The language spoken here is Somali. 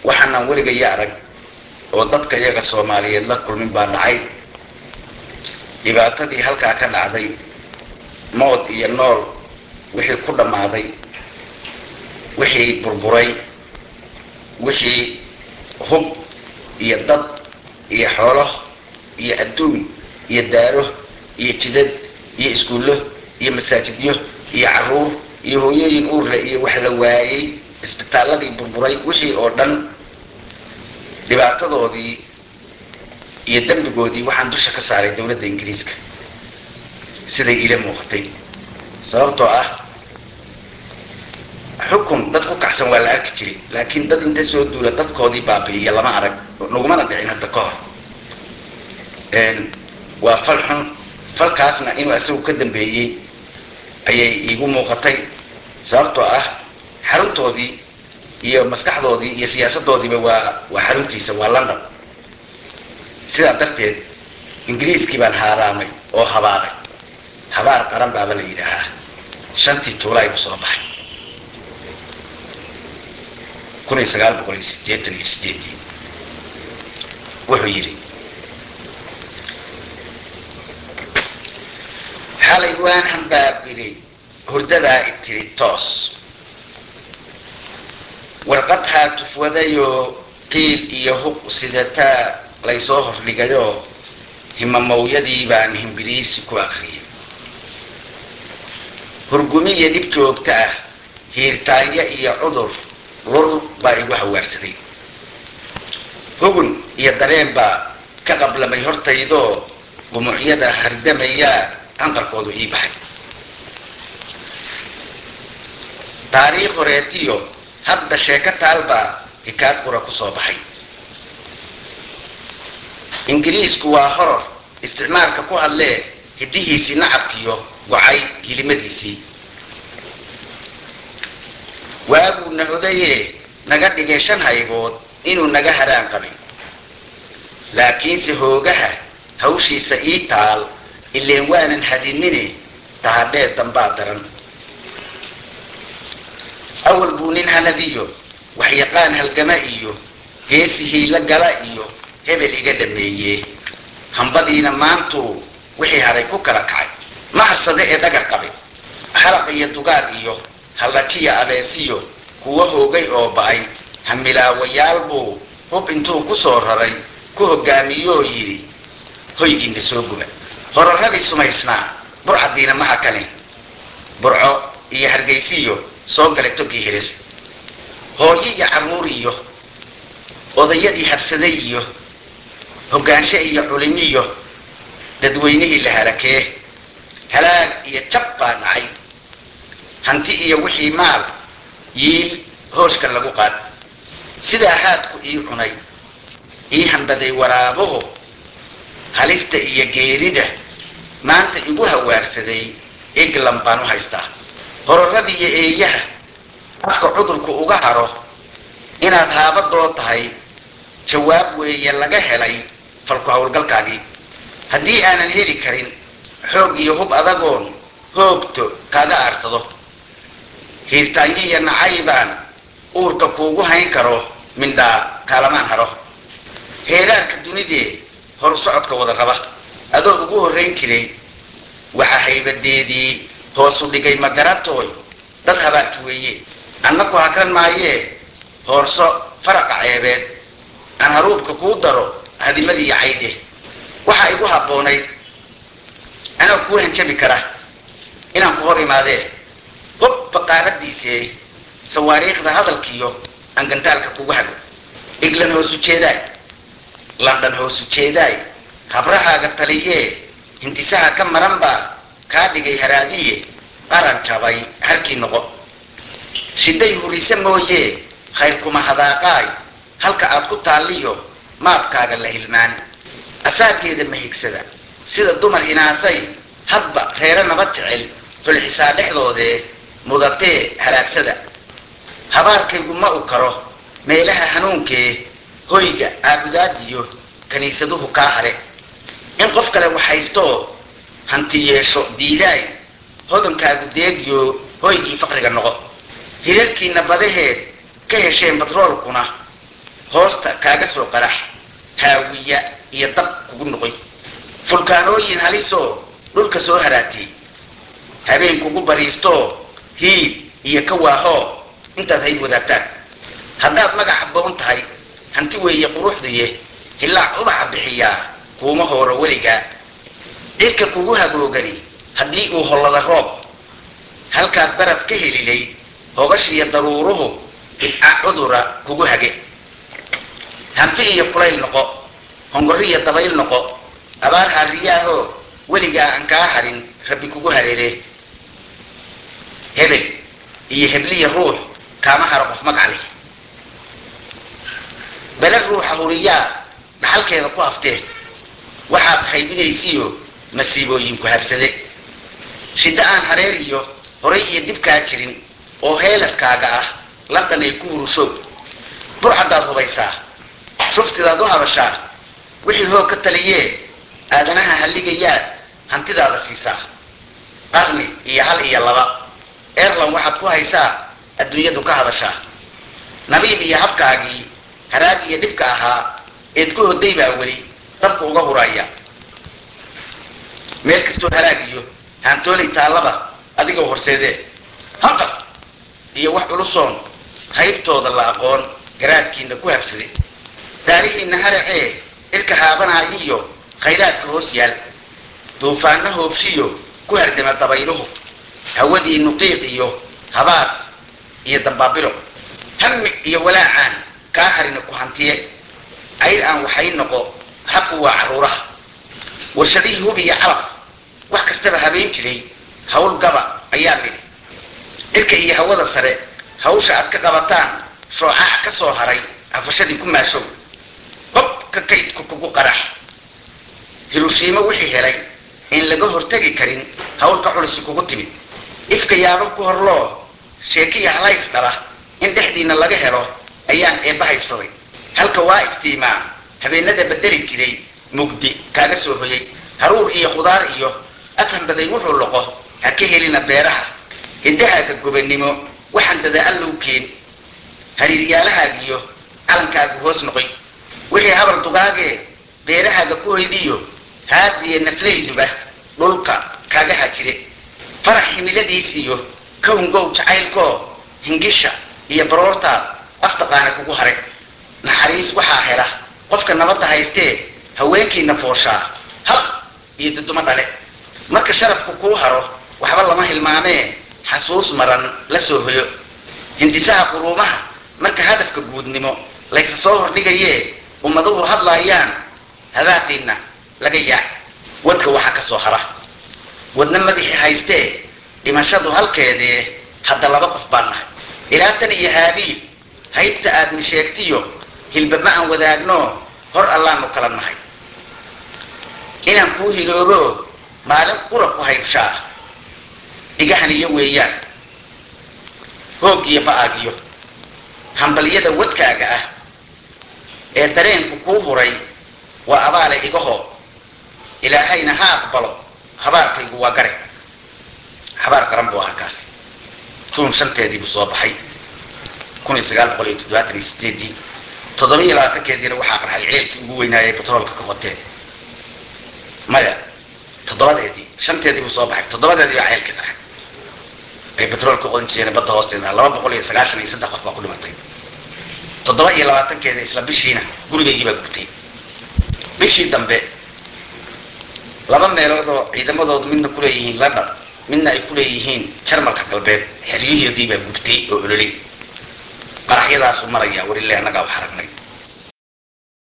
waxaan weliga arag oo dadka iyaga Soomaaliyeed la kulmin baa dhacay dhibaatadii halka ka dhacday mood iyo nool wixii ku dhamaaday wixii burburay wixii hub iyo dad iyo xoolo iyo adduun iyo daaro iyo jidad iyo iskuulo iyo masaajidyo iyo caruur iyo hooyooyin uur leh iyo wax la waayay isbitaaladii burburay wixii oo dhan dhibaatadoodii iyo dambigoodii waxaan dusha ka saaray dawladda Ingiriiska siday ila muuqatay sababtoo ah xukum dad ku kacsan waa la arki jiray laakiin dad inta soo duula dadkoodii baabi'iya lama arag nagumana dhicin hadda ka hor waa fal xun falkaasna inuu asagu ka dambeeyay ayay iigu muuqatay sababtoo ah xaruntoodii iyo maskaxdoodii iyo siyaasadoodiiba waa xaruntiisa waa London sidaa darteed Ingiriiskii baan haaraamay oo habaaray habaar qaran baa la yidhaahaa 5 Juulaay ku soo baxay 1988 wuxuu yiri xalay waan hanbaabiri hurdada itiri toos warqadha tufwadayo qiil iyo huq sidata laysoo hordhigayo himamowyadii baan Ingiriisi ku akhriyay hurgumiye dhib joogta ah hiirtaanya iyo cudur lur baa igu hawaarsaday hugun iyo dareen baa ka qablamay hortaydoo gumucyada hardamaya anqarkoodu ii baxay taariikh horeetiyo hadda sheeka taalba hikaad qura ku soo baxay Ingiriisku waa horor isticmaalka ku hadlee hidihiisii nacabkiyo gocay kilimadiisii waagu nahodaye naga dhigay 5 haybood inuu naga haraan qabay laakiinse hoogaha hawshiisa ii taal ileen waanan hadinine tahadhee dambaa daran awal buu nin hanadiyo wax yaqaan halgama iyo geesihii la gala iyo hebel iga dhameeyay hambadiina maantu wixii haray ku kala kacay ma harsade ee dhagar qabay xalaq iyo dugaag iyo halajiya abeesiyo kuwa hoogay oo ba'ay hamilaawayaal buu hub intuu ku soo raray ku hogaamiyoo yiri hoygiina soo guba hororadii sumaysnaa burcadiina ma hakane burco iyo hargeysiyo soo galay togi hirir hooyi iyo caruur iyo odayadii habsaday iyo hogaansho iyo culimiyo dadweynihii la harakee halaag iyo jab baa dhacay hanti iyo wixii maal yiil hooshka lagu qaad sidaa haadku ii cunay ii hambaday waraabuhu halista iyo geerida maanta igu hawaarsaday eglan baan u haystaa hororadii iyo eeyaha afka cudurku uga haro inaad haabadoo tahay jawaab weeye laga helay falku hawlgalkaagii haddii aanan heli karin xoog iyo hub adagoon hoogto kaaga aarsado hiirtaanyiya nacaybaan uurka kuugu hayn karo mindhaa kaalamaan haro heeraarka dunidee horu socodka wada raba adoo ugu horrayn jiray waxa haybadeedii hoosu dhigay magaratooy dad habaarki weeye annaku hakran maayee hoorso faraqa ceebeed aan haruubka kuu daro hadimadii cayde waxa igu habboonayd anaa kuu hanjabi kara inaan ku hor imaadee hub baqaaradiisee sawaariikhda hadalkiyo aan gantaalka kugu hago iglan hoosu jeedaay London hoosu jeedaay habrahaaga taliyee hindisaha ka maran baa kaa dhigay haraadiye qaran jabay harkii noqo shiday hurisa mooyee khayr kuma hadaaqaay halka aad ku taaliyo maabkaaga la hilmaan asaageeda ma higsada sida dumar inaasay hadba reero nabad jecel xulxisaa dhexdoodee mudatee halaagsada habaarkaygu ma u karo meelaha hanuunkee hoyga aabudaadiyo kaniisaduhu kaa hare in qof kale waxaystoo hanti yeesho diidaay hodankaagu deegiyo hoygii faqriga noqo hirarkiina badaheed ka hesheen batroolkuna hoosta kaaga soo qarax haawiya iyo dab kugu noqoy fulkaanooyin halisoo dhulka soo haraatay habeen kugu bariisto hiib iyo ka waaho intaad hayb wadaagtaan haddaad magac boon tahay hanti weeye quruxdiye hilaac ubaxa bixiyaa kuuma hooro weligaa dhirka kugu hagoogani haddii uu hollada roob halkaad baraf ka helilay hogashiyo daruuruhu dhibca cudura kugu hage hanfi iyo kulayl noqo hongorriyo dabayl noqo abaar harriyaahoo weligaa aan kaa harin rabbi kugu hareere hebel iyo hebliya ruux kaama haro qof magac leh bele ruuxa huriyaa dhaxalkeeda ku haftee waxaad haybinaysiyo masiibooyinku habsade shiddo aan hareer iyo horay iyo dibkaa jirin oo heelarkaaga ah ladhan ay ku hurusho burcaddaad hubaysaa shuftidaad u habashaa wixii hoog ka taliyee aadanaha halligayaad hantidaada siisaa qarni iyo hal iyo laba eerlan waxaad ku haysaa adduunyadu ka hadashaa nabiib iyo habkaagii haraag iyo dhibka ahaa eed ku hodday baa weli dabka uga huraya meel kastoo haraag iyo haantoolay taallaba adigoo horseedee hanqar iyo wax culusoon haybtooda la aqoon garaadkiina ku habsaday daarihiinna haracee irka haabanaa iyo khayraadka hoos yaal duufaanna hoobshiyo ku hardama dabayluhu hawadii nuqiiq iyo habaas iyo dambaabilo hammi iyo walaacaan kaa harina ku hantiye ayr aan waxay noqo haqu waa carruuraha warshadihii hub iyo calaf wax kastaba habeen jiray hawl gaba ayaa midhi irka iyo hawada sare hawsha aad ka qabataan shoocaha ka soo haray hafashadii ku maashow hobka kaydku kugu qarax hiroshima wixii helay in laga hortagi karin hawlka culisi kugu timid ifka yaabo ku horloo sheekiya halays dhala in dhexdiina laga helo ayaan eebba haybsaday halka waa iftiimaa habeenada bedeli jiray mugdi kaaga soo hoyay haruur iyo khudaar iyo afhan baday wuxuu loqo ha ka helina beeraha hidahaaga gobannimo waxaan dadaa'allow keen hariiryaalahaagiyo calankaagu hoos noqoy wixii habal dugaagee beerahaaga ku hoydiyo haadiya naflayduba dhulka kaaga hajire farax himiladiisiyo ka hungow jacaylkoo hingisha iyo baroortaa aftaqaana kugu hare naxariis waxaa hela qofka nabadda haystee haweenkiina fooshaa hal iyo duduma dhale marka sharafku kuu haro waxba lama hilmaamee xasuus maran la soo hoyo hindisaha quruumaha marka hadafka guudnimo laysa soo hordhigayee ummaduhu hadlaayaan hadaaqiinna laga yaac wadka waxa ka soo hara wadna madaxii haystee dhimashadu halkeedee hadda laba qof baan nahay ilaa tan iyo haabiil haybta aad mi sheegtiyo hilbama aan wadaagno hor allaanu kala nahay inaan kuu hiloobo maalin qura ku haybshaa dhigahaniyo weeyaan hoog iyo ba'aagiyo hambalyada wadkaaga ah ee dareenku kuu huray waa abaale igahoo ilaahayna ha aqbalo habaarkaygu waa gare habaar qaran buu ahaa kaasi juun 5 buu soo baxay 1978 7 waxaa qarxay ceelkii ugu weynaayay batroolka ka qoteen maya 7 buu soo baxay 7 baa ceelkii qarxay ay batroolka qodan jireen badda hoosteeda 293 qof baa ku dhimatay 27 isla bishiina gurigaygii baa gubtay bishii dambe laba meelood oo ciidamadoodu midna ku leeyihiin London midna ay ku leeyihiin Jarmalka galbeed xiriyihiidii baa gubtay oo ololay qaraxyadaas u maraya wariilay anaga wax aragnay